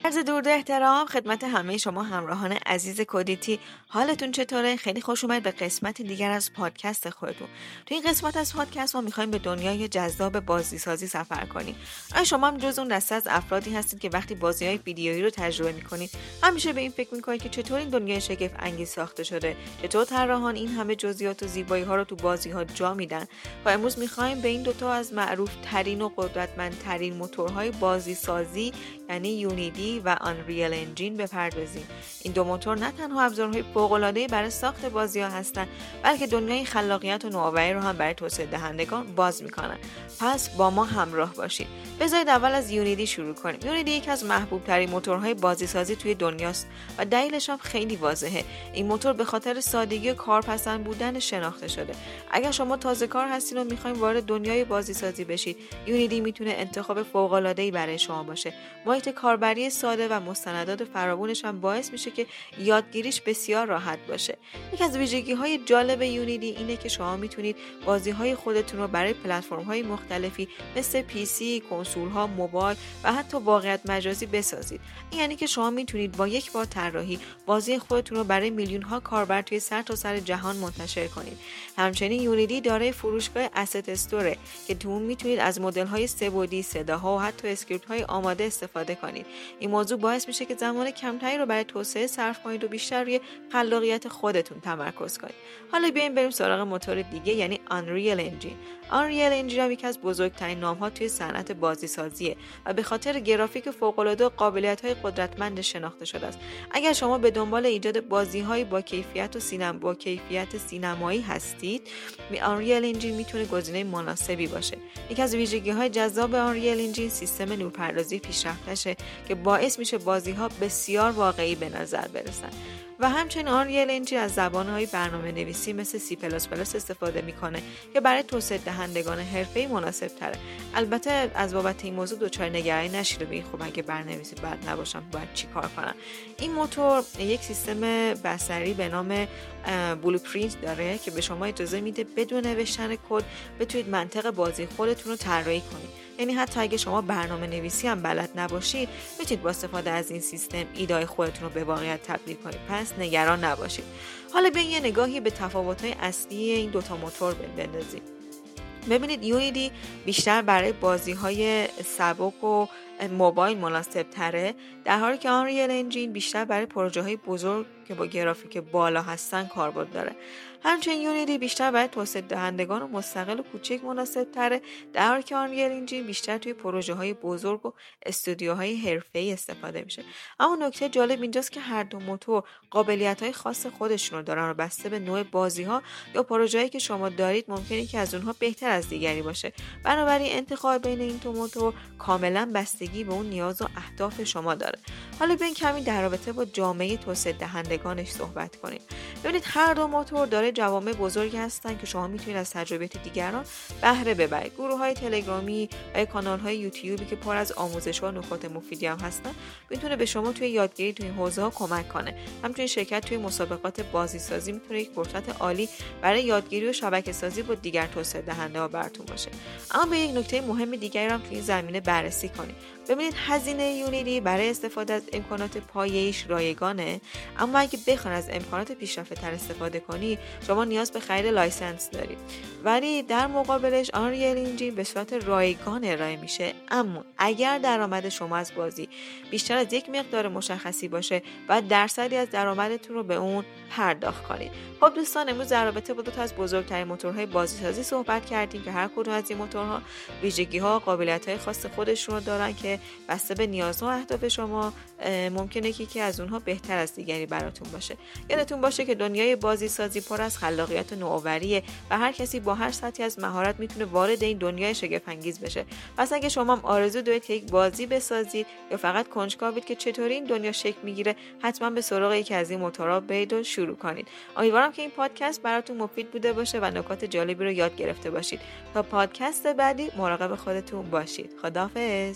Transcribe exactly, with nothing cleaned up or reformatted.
عرض درود و احترام خدمت همه شما همراهان عزیز کودیتی. حالتون چطوره؟ خیلی خوش اومد به قسمت دیگر از پادکست خودتون. تو این قسمت از پادکست ما میخوایم به دنیای جذاب بازیسازی سفر کنیم. آیا شما هم جز اون دسته از افرادی هستید که وقتی بازی‌های ویدیویی رو تجربه میکنید همیشه به این فکر میکنید که چطور این دنیای شگفت انگیز ساخته شده؟ چطور طراحان این همه جزئیات و زیبایی‌ها رو تو بازی‌ها جا میدن؟ و امروز میخوایم به این دوتا از معروف ترین و قدرتمندترین موتورهای بازیسازی یعنی یونیتی و آنریل انجین بپردازیم. این دو موتور نه تنها ابزارهای فوق‌العاده‌ای برای ساخت بازی‌ها هستند، بلکه دنیای خلاقیت و نوآوری رو هم برای توسعه دهندگان باز می‌کنن. پس با ما همراه باشید. بذارید اول از یونیتی شروع کنیم. یونیتی یکی از محبوب‌ترین موتورهای بازیسازی توی دنیاست و دلیلش هم خیلی واضحه. این موتور به خاطر سادگی و کارپسند بودن شناخته شده. اگر شما تازه‌کار هستین و می‌خواید وارد دنیای بازیسازی بشید، یونیتی میتونه انتخاب فوق‌العاده‌ای برای شما باشه. محیط کاربری ساده و مستندات فراوونش هم باعث میشه که یادگیریش بسیار راحت باشه. یک از ویژگی‌های جالب یونیتی اینه که شما میتونید بازی‌های خودتون رو برای پلتفرم‌های مختلفی مثل پی سی، کنسول‌ها، موبایل و حتی واقعیت مجازی بسازید. این یعنی که شما میتونید با یک بار طراحی بازی خودتون رو برای میلیون‌ها کاربر توی سرتاسر جهان منتشر کنید. همچنین یونیتی دارای فروشگاه اسست استوره که تو اون میتونید از مدل‌های سه‌بعدی، صداها و حتی اسکریپت‌های آماده استفاده کنید. این موضوع باعث میشه که زمان کمتری رو برای توسعه صرف کنید و بیشتر روی خلاقیت خودتون تمرکز کنید. حالا بیایم بریم سراغ موتور دیگه یعنی آنریل انجین. آنریل انجین یکی از بزرگترین نام‌ها توی صنعت بازیسازیه و به خاطر گرافیک فوق‌العاده و قابلیت‌های قدرتمند شناخته شده است. اگر شما به دنبال ایجاد بازی‌های با کیفیت و سینما با کیفیت سینمایی هستید، آنریل انجین میتونه گزینه مناسبی باشه. یکی از ویژگی‌های جذاب آنریل انجین سیستم نورپردازی پیشرفتشه که باعث میشه بازی‌ها بسیار واقعی به نظر برسن. و همچنین آنریل انجین از زبان‌های برنامه نویسی مثل سی پلاس پلاس استفاده میکنه که برای توسعه دهندگان حرفه‌ای مناسب تره. البته از بابت این موضوع دچار نگرانی نشید و بگید خب اگه برنامه‌نویسی بلد نباشم باید چی کار کنم. این موتور یک سیستم بصری به نام بلوپرینت داره که به شما اجازه میده بدون نوشتن کد بتونید منطق بازی خودتون رو طراحی کنید. یعنی حتی اگه شما برنامه نویسی هم بلد نباشید میتونید با استفاده از این سیستم ایده خودتون رو به واقعیت تبدیل کنید. پس نگران نباشید. حالا بیاین یه نگاهی به تفاوت‌های اصلی این دوتا موتور بندازیم. ببینید یونیتی بیشتر برای بازی‌های سبک و موبایل مناسب تره، در حالی که آنریل انجین بیشتر برای پروژه‌های بزرگ که با گرافیک بالا هستن کاربرد داره. همچنین یونیتی بیشتر برای توسعه دهندگان و مستقل و کوچک مناسب تره، در حالی که آنریل انجین بیشتر توی پروژه‌های بزرگ و استودیوهای حرفه‌ای استفاده میشه. اما نکته جالب اینجاست که هر دو موتور قابلیت‌های خاص خودشون رو دارن و بسته به نوع بازی‌ها یا پروژه‌ای که شما دارید ممکنه که از اونها بهتر از دیگری باشه. بنابراین انتخاب بین این دو موتور کاملا بستگی به اون نیاز و اهداف شما داره. حالا بیاین کمی در رابطه با جامعه توسعه دهندگانش صحبت کنیم. ببینید هر دو موتور داره جوامع بزرگی هستن که شما میتونید از تجربیات دیگران بهره ببرید. گروه‌های تلگرامی و کانال‌های یوتیوبی که پر از آموزش‌ها و نکات مفیدی هم هستن میتونه به شما توی یادگیری توی این حوزه‌ها کمک کنه. همچنین شرکت توی مسابقات بازیسازی میتونه یک فرصت عالی برای یادگیری و شبکه‌سازی با دیگر توسعه دهنده‌ها براتون باشه. اما به یک نکته مهم دیگری هم توی این زمینه بررسی کنیم. ببینید هزینه یونیتی برای استفاده از امکانات پایه‌ایش رایگانه، اما اگه بخواید از امکانات پیشرفته‌تر استفاده کنی شما نیاز به خرید لایسنس دارید. ولی در مقابلش آنریل انجین به صورت رایگان ارائه میشه، اما اگر درآمد شما از بازی بیشتر از یک مقدار مشخصی باشه و درصدی از درآمدتون رو به اون پرداخت کنید. خب دوستان امروز در رابطه با دو تا از بزرگترین موتورهای بازیسازی صحبت کردیم که هر کدوم از این موتورها ویژگی‌ها و قابلیت‌های خاص خودشون رو دارن که بسته به نیاز و اهداف شما ممکنه که یکی از اونها بهتر از دیگری براتون باشه. یادتون باشه که دنیای بازیسازی پر از خلاقیت و نوآوریه و هر کسی با هر سطحی از مهارت میتونه وارد این دنیای شگفت‌انگیز بشه. پس اگه شما هم آرزو دارید که یک بازی بسازید یا فقط کنجکاوید که چطوری این دنیا شکل میگیره، حتما به سراغ یکی از این موتورها برید و شروع کنید. امیدوارم که این پادکست براتون مفید بوده باشه و نکات جالبی رو یاد گرفته باشید. تا پادکست بعدی مراقب خودتون باشید. خداحافظ.